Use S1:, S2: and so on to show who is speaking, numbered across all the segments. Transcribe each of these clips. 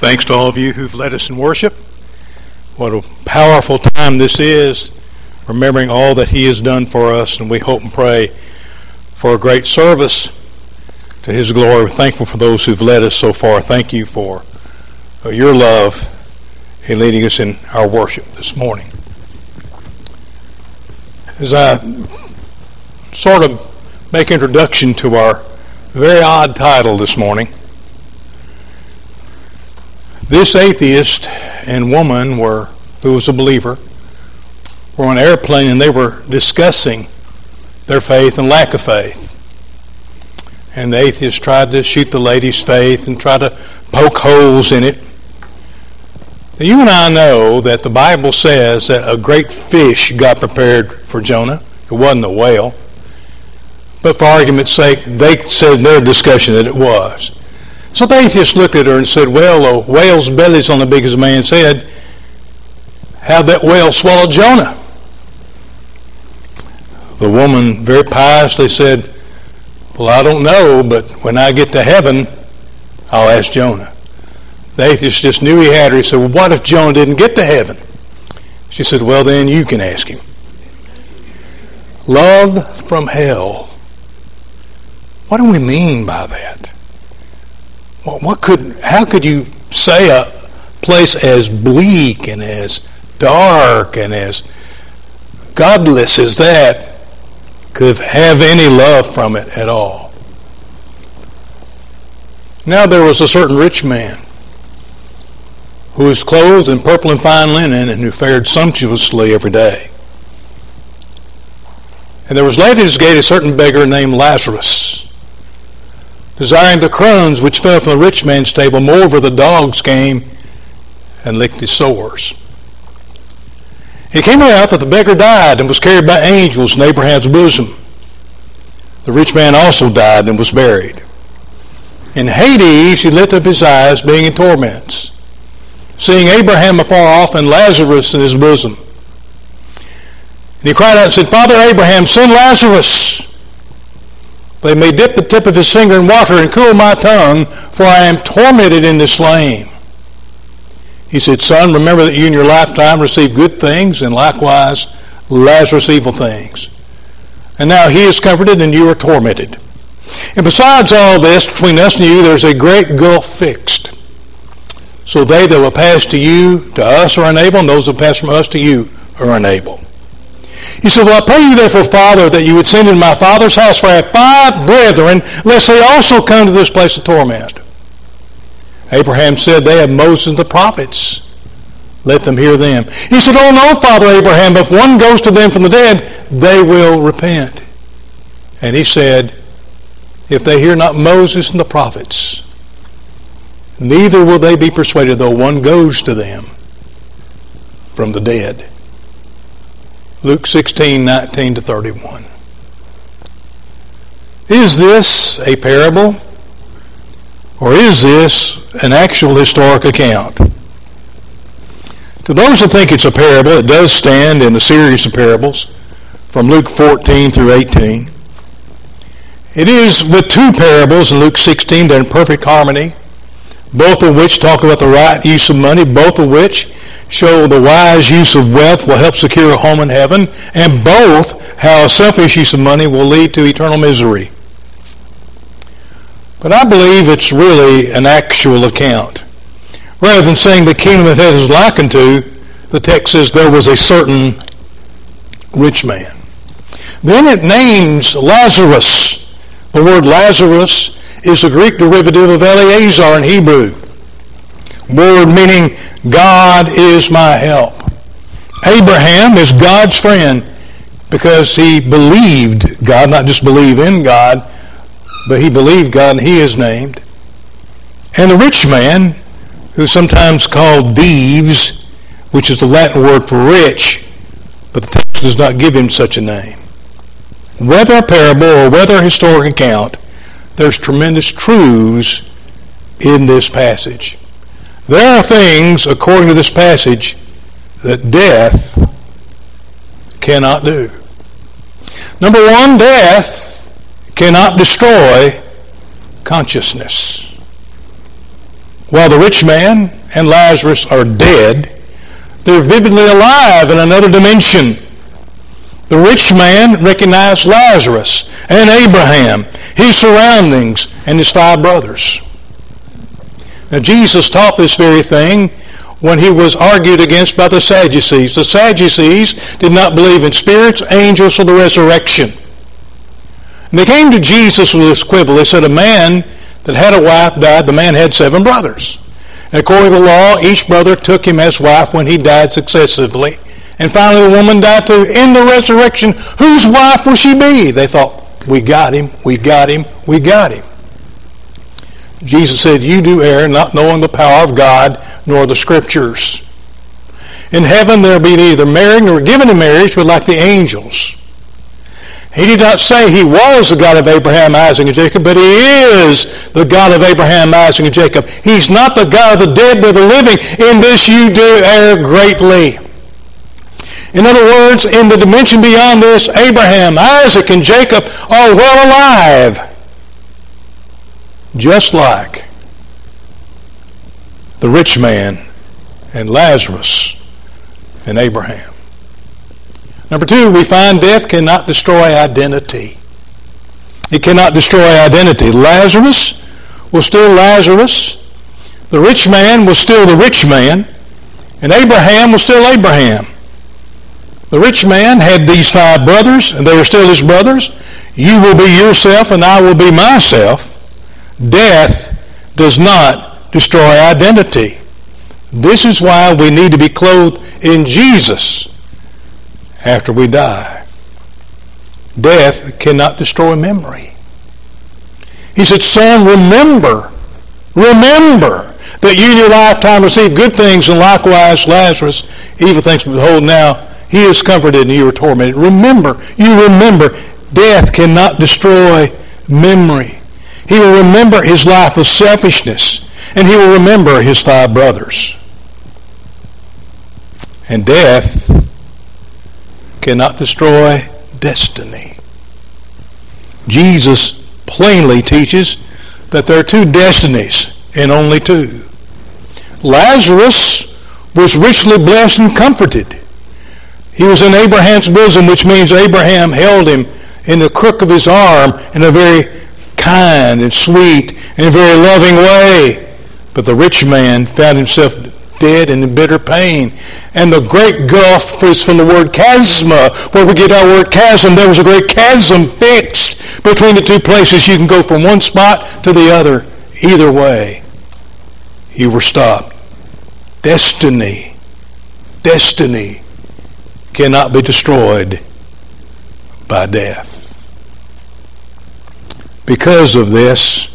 S1: Thanks to all of you who've led us in worship. What a powerful time this is, remembering all that He has done for us, and we hope and pray for a great service to His glory. We're thankful for those who've led us so far. Thank you for your love in leading us in our worship this morning. As I sort of make introduction to our very odd title this morning, this atheist and woman who was a believer were on an airplane, and they were discussing their faith and lack of faith. And the atheist tried to shoot the lady's faith and try to poke holes in it. Now, you and I know that the Bible says that a great fish got prepared for Jonah. It wasn't a whale. But for argument's sake, they said in their discussion that it was. So the atheist looked at her and said, well, a whale's belly's only big as a man's head. How'd that whale swallow Jonah? The woman very piously said, well, I don't know, but when I get to heaven, I'll ask Jonah. The atheist just knew he had her. He said, well, what if Jonah didn't get to heaven? She said, well, then you can ask him. Love from hell. What do we mean by that? How could you say a place as bleak and as dark and as godless as that could have any love from it at all? Now there was a certain rich man who was clothed in purple and fine linen and who fared sumptuously every day. And there was laid at his gate a certain beggar named Lazarus, desiring the crumbs which fell from the rich man's table. Moreover, the dogs came and licked his sores. It came out that the beggar died and was carried by angels in Abraham's bosom. The rich man also died and was buried. In Hades he lifted up his eyes, being in torments, seeing Abraham afar off and Lazarus in his bosom. And he cried out and said, Father Abraham, send Lazarus. They may dip the tip of his finger in water and cool my tongue, for I am tormented in this flame. He said, Son, remember that you in your lifetime received good things, and likewise Lazarus evil things. And now he is comforted, and you are tormented. And besides all this, between us and you, there's a great gulf fixed. So they that will pass to you, to us, are unable, and those that pass from us to you are unable. He said, well, I pray you therefore, Father, that you would send in my father's house, for I have 5 brethren, lest they also come to this place of torment. Abraham said, they have Moses and the prophets. Let them hear them. He said, oh no, Father Abraham, if one goes to them from the dead, they will repent. And he said, if they hear not Moses and the prophets, neither will they be persuaded, though one goes to them from the dead. Luke 16:19-31. Is this a parable, or is this an actual historic account? To those that think it's a parable, it does stand in a series of parables from Luke 14 through 18. It is with 2 parables in Luke 16 that are in perfect harmony, both of which talk about the right use of money, both of which show the wise use of wealth will help secure a home in heaven, and both how a selfish use of money will lead to eternal misery. But I believe it's really an actual account. Rather than saying the kingdom of heaven is likened to, the text says there was a certain rich man. Then it names Lazarus. The word Lazarus is a Greek derivative of Eleazar in Hebrew. Word meaning God is my help. Abraham is God's friend because he believed God, not just believe in God, but he believed God, and he is named. And the rich man, who's sometimes called Dives, which is the Latin word for rich, but the text does not give him such a name. Whether a parable or whether a historic account, there's tremendous truths in this passage. There are things, according to this passage, that death cannot do. Number one, death cannot destroy consciousness. While the rich man and Lazarus are dead, they're vividly alive in another dimension. The rich man recognized Lazarus and Abraham, his surroundings, and his 5 brothers. Now, Jesus taught this very thing when he was argued against by the Sadducees. The Sadducees did not believe in spirits, angels, or the resurrection. And they came to Jesus with this quibble. They said, a man that had a wife died. The man had 7 brothers. And according to the law, each brother took him as wife when he died successively. And finally the woman died too. In the resurrection, whose wife will she be? They thought, we got him, we got him, we got him. Jesus said, you do err, not knowing the power of God, nor the Scriptures. In heaven there will be neither married nor given in marriage, but like the angels. He did not say he was the God of Abraham, Isaac, and Jacob, but he is the God of Abraham, Isaac, and Jacob. He's not the God of the dead, but the living. In this you do err greatly. In other words, in the dimension beyond this, Abraham, Isaac, and Jacob are well alive. Just like the rich man and Lazarus and Abraham. Number 2, we find death cannot destroy identity. It cannot destroy identity. Lazarus was still Lazarus. The rich man was still the rich man. And Abraham was still Abraham. The rich man had these 5 brothers, and they were still his brothers. You will be yourself, and I will be myself. Death does not destroy identity. This is why we need to be clothed in Jesus after we die. Death cannot destroy memory. He said, son, remember that you in your lifetime received good things, and likewise Lazarus evil things. But behold, now he is comforted and you are tormented. Remember, death cannot destroy memory. He will remember his life of selfishness, and he will remember his 5 brothers. And death cannot destroy destiny. Jesus plainly teaches that there are 2 destinies, and only 2. Lazarus was richly blessed and comforted. He was in Abraham's bosom, which means Abraham held him in the crook of his arm in a very kind and sweet and very loving way. But the rich man found himself dead and in bitter pain. And the great gulf is from the word chasma, where we get our word chasm. There was a great chasm fixed between the 2 places. You can go from one spot to the other. Either way, you were stopped. Destiny cannot be destroyed by death. Because of this,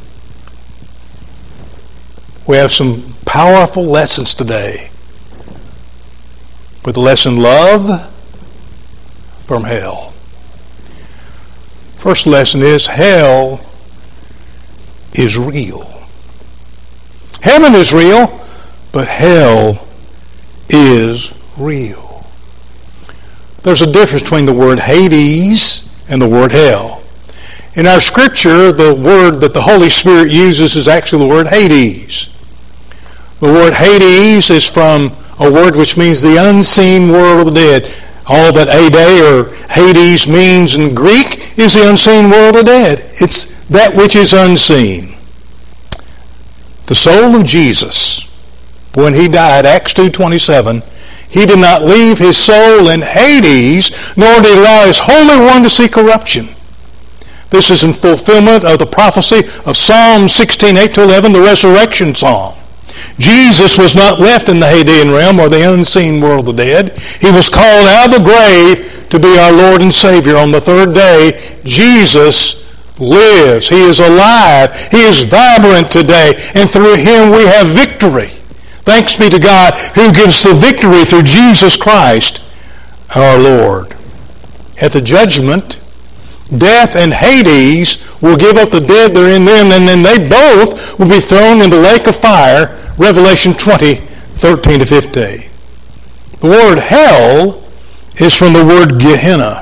S1: we have some powerful lessons today. With the lesson, love from hell. First lesson is hell is real. Heaven is real, but hell is real. There's a difference between the word Hades and the word hell. In our scripture, the word that the Holy Spirit uses is actually the word Hades. The word Hades is from a word which means the unseen world of the dead. All that Ade or Hades means in Greek is the unseen world of the dead. It's that which is unseen. The soul of Jesus, when he died, Acts 2:27, he did not leave his soul in Hades, nor did he allow his Holy One to see corruption. This is in fulfillment of the prophecy of Psalm 16:8-11, the resurrection psalm. Jesus was not left in the Hadean realm or the unseen world of the dead. He was called out of the grave to be our Lord and Savior. On the 3rd day, Jesus lives. He is alive. He is vibrant today. And through him we have victory. Thanks be to God who gives the victory through Jesus Christ our Lord. At the judgment, death and Hades will give up the dead that are in them, and then they both will be thrown in the lake of fire, Revelation 20:13-15. The word hell is from the word Gehenna.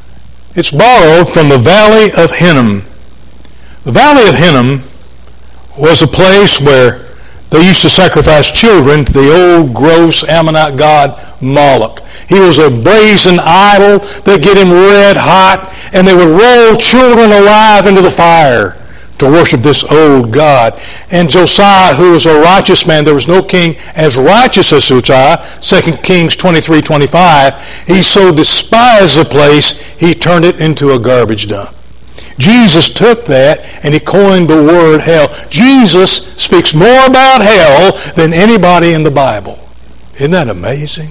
S1: It's borrowed from the Valley of Hinnom. The Valley of Hinnom was a place where they used to sacrifice children to the old gross Ammonite god Moloch. He was a brazen idol. They'd get him red hot, and they would roll children alive into the fire to worship this old god. And Josiah, who was a righteous man, there was no king as righteous as Josiah, 2 Kings 23:25, he so despised the place, he turned it into a garbage dump. Jesus took that and he coined the word hell. Jesus speaks more about hell than anybody in the Bible. Isn't that amazing?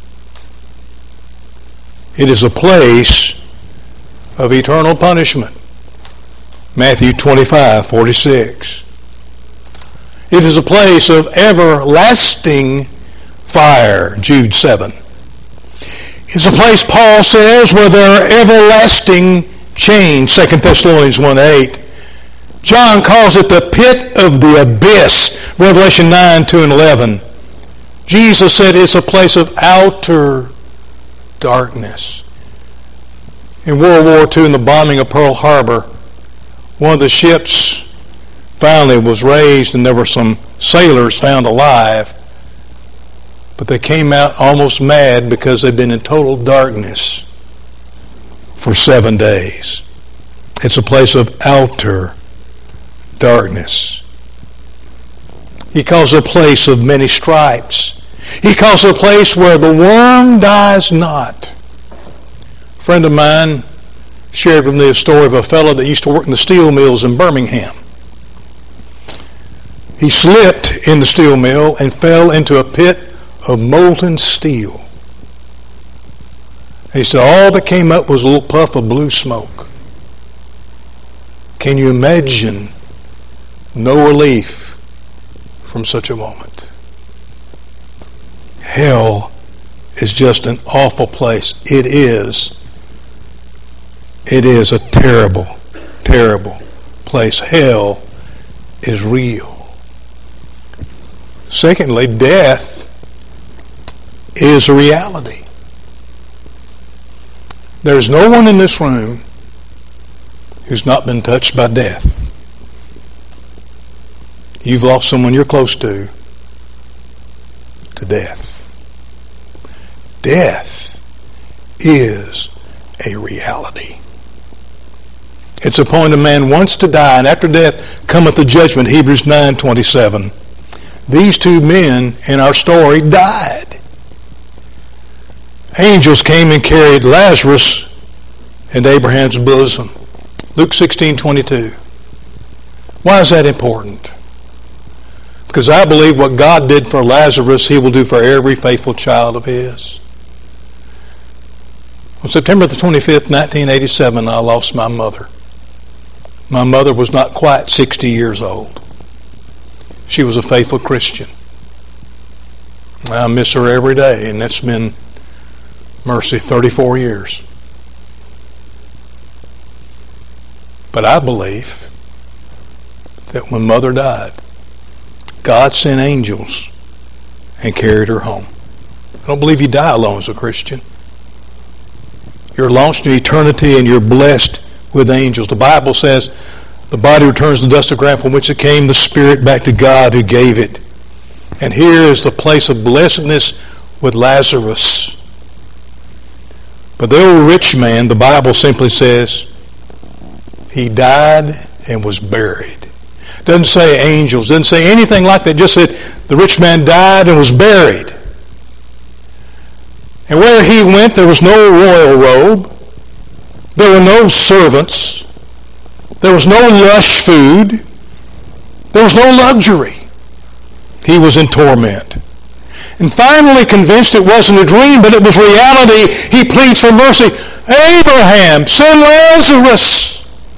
S1: It is a place of eternal punishment. Matthew 25:46. It is a place of everlasting fire. Jude 7. It's a place, Paul says, where there are everlasting chains. 2 Thessalonians 1:8. John calls it the pit of the abyss. Revelation 9:2 and 11. Jesus said it's a place of outer darkness. In World War II, in the bombing of Pearl Harbor, one of the ships finally was raised, and there were some sailors found alive, but they came out almost mad because they'd been in total darkness for 7 days. It's a place of outer darkness. He calls it a place of many stripes. He calls it a place where the worm dies not. A friend of mine shared with me a story of a fellow that used to work in the steel mills in Birmingham. He slipped in the steel mill and fell into a pit of molten steel. He said all that came up was a little puff of blue smoke. Can you imagine no relief from such a moment? Hell is just an awful place. It is a terrible, terrible place. Hell is real. Secondly, death is a reality. There's no one in this room who's not been touched by death. You've lost someone you're close to death. Death is a reality. It's a point a man wants to die, and after death cometh the judgment, Hebrews 9:27. These two men in our story died. Angels came and carried Lazarus into Abraham's bosom. Luke 16:22. Why is that important? Because I believe what God did for Lazarus, He will do for every faithful child of His. On September the 25th, 1987, I lost my mother. My mother was not quite 60 years old. She was a faithful Christian. I miss her every day, and that's been, mercy, 34 years. But I believe that when Mother died, God sent angels and carried her home. I don't believe you die alone as a Christian. You're launched in eternity and you're blessed with angels. The Bible says the body returns to the dust of ground from which it came, the spirit back to God who gave it. And here is the place of blessedness with Lazarus. But the old rich man, the Bible simply says, he died and was buried. Doesn't say angels, doesn't say anything like that. Just said the rich man died and was buried. And where he went, there was no royal robe. There were no servants. There was no lush food. There was no luxury. He was in torment. And finally convinced it wasn't a dream, but it was reality, he pleads for mercy. Abraham, send Lazarus.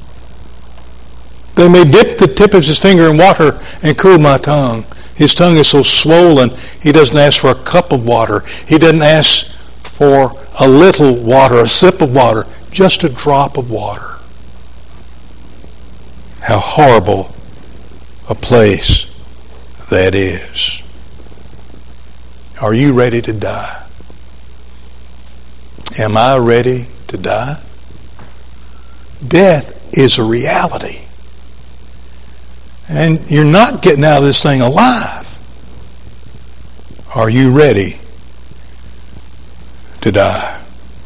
S1: They may dip the tip of his finger in water and cool my tongue. His tongue is so swollen, he doesn't ask for a cup of water. He doesn't ask for a little water, a sip of water, just a drop of water. How horrible a place that is. Are you ready to die? Am I ready to die? Death is a reality. And you're not getting out of this thing alive. Are you ready to die?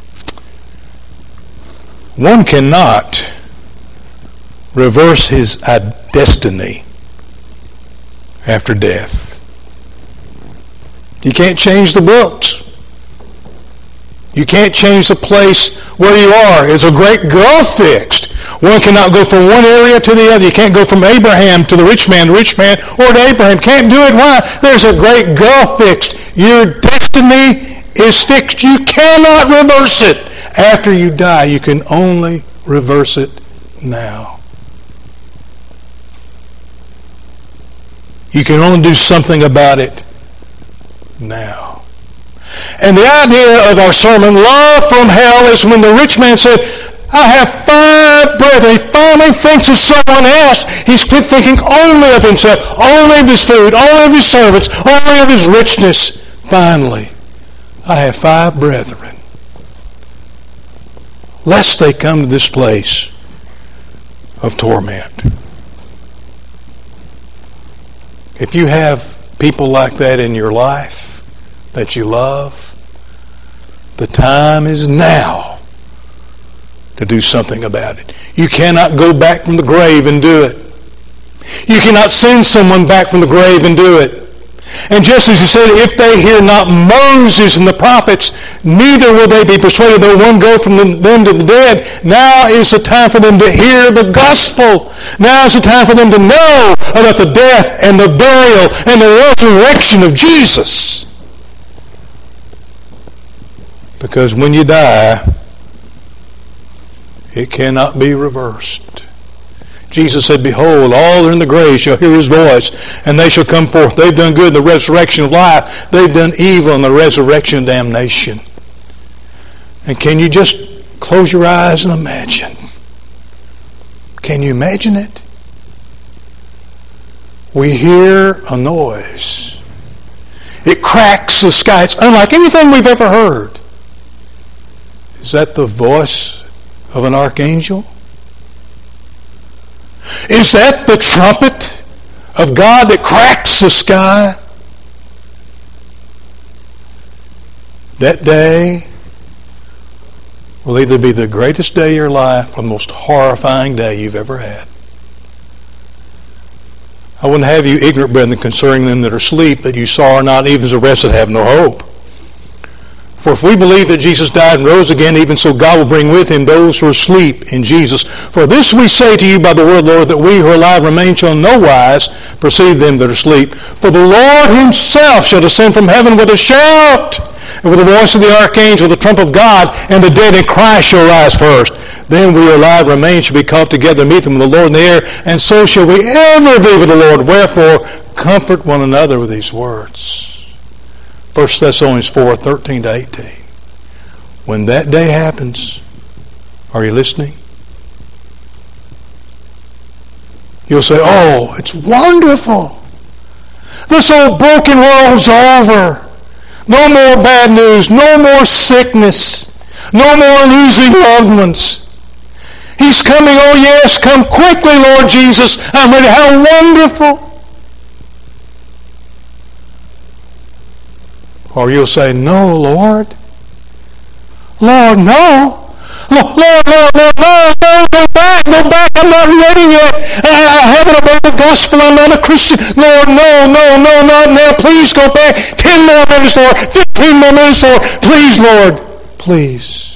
S1: One cannot reverse his destiny after death. You can't change the books. You can't change the place where you are. There's a great gulf fixed. One cannot go from one area to the other. You can't go from Abraham to the rich man, or to Abraham. Can't do it. Why? There's a great gulf fixed. Your destiny is fixed. You cannot reverse it after you die. You can only reverse it now. You can only do something about it now. And the idea of our sermon, Love from Hell, is when the rich man said, I have 5 brethren. He finally thinks of someone else. He's quit thinking only of himself, only of his food, only of his servants, only of his richness. Finally, I have 5 brethren. Lest they come to this place of torment. If you have people like that in your life that you love, the time is now to do something about it. You cannot go back from the grave and do it. You cannot send someone back from the grave and do it. And just as he said, if they hear not Moses and the prophets, neither will they be persuaded, though one go from them to the dead. Now is the time for them to hear the gospel. Now is the time for them to know about the death and the burial and the resurrection of Jesus. Because when you die, it cannot be reversed. Jesus said, Behold, all that are in the grave shall hear his voice, and they shall come forth. They've done good in the resurrection of life. They've done evil in the resurrection of damnation. And can you just close your eyes and imagine? Can you imagine it? We hear a noise. It cracks the sky. It's unlike anything we've ever heard. Is that the voice of an archangel? Is that the trumpet of God that cracks the sky? That day will either be the greatest day of your life or the most horrifying day you've ever had. I wouldn't have you ignorant, brethren, concerning them that are asleep, that you sorrow not, even as the rest that have no hope. For if we believe that Jesus died and rose again, even so God will bring with him those who are asleep in Jesus. For this we say to you by the word of the Lord, that we who are alive remain shall in no wise precede them that are asleep. For the Lord himself shall descend from heaven with a shout, and with the voice of the archangel, the trump of God, and the dead in Christ shall rise first. Then we who are alive remain shall be caught together, meet them with the Lord in the air, and so shall we ever be with the Lord. Wherefore, comfort one another with these words. 1 Thessalonians 4:13-18. When that day happens, are you listening? You'll say, oh, it's wonderful. This old broken world's over. No more bad news. No more sickness. No more losing loved ones. He's coming. Oh yes, come quickly, Lord Jesus. I'm ready. How wonderful. Or you'll say, no, Lord. Lord, no. Lord, no, go back, I'm not ready yet. I haven't obeyed the gospel, I'm not a Christian. Lord, no, not now. Please go back. 10 more minutes, Lord. 15 more minutes, Lord. Please, Lord. Please.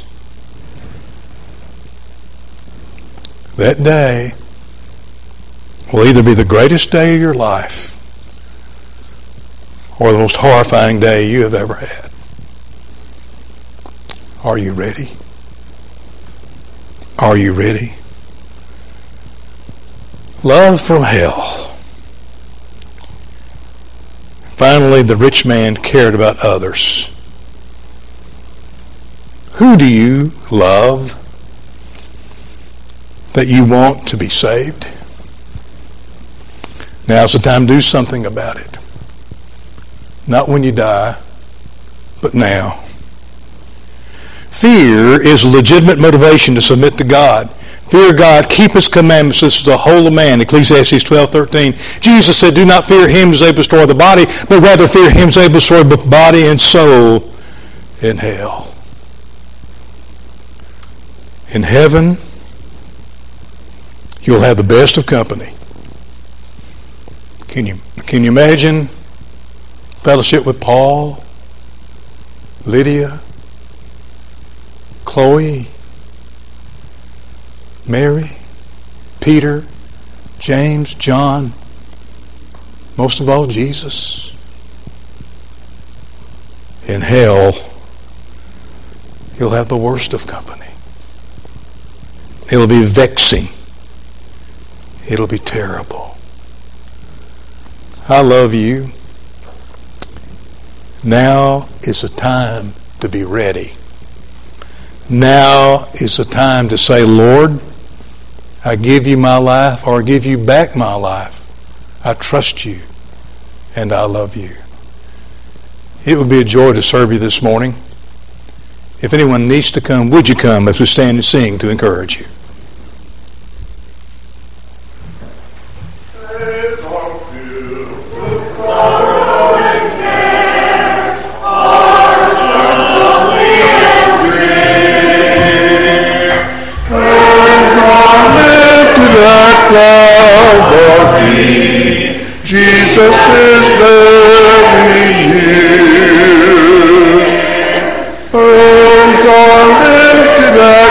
S1: That day will either be the greatest day of your life or the most horrifying day you have ever had. Are you ready? Are you ready? Love from hell. Finally, the rich man cared about others. Who do you love that you want to be saved? Now's the time to do something about it. Not when you die, but now. Fear is a legitimate motivation to submit to God. Fear God, keep His commandments. This is the whole of man. Ecclesiastes 12:13. Jesus said, do not fear him who is able to destroy the body, but rather fear him who is able to destroy both body and soul in hell. In heaven, you'll have the best of company. Can you imagine fellowship with Paul, Lydia, Chloe, Mary, Peter, James, John, most of all Jesus? In hell, you'll have the worst of company. It'll be vexing. It'll be terrible. I love you. Now is the time to be ready. Now is the time to say, Lord, I give you my life, or I give you back my life. I trust you and I love you. It would be a joy to serve you this morning. If anyone needs to come, would you come as we stand and sing to encourage you?
S2: Jesus is very near.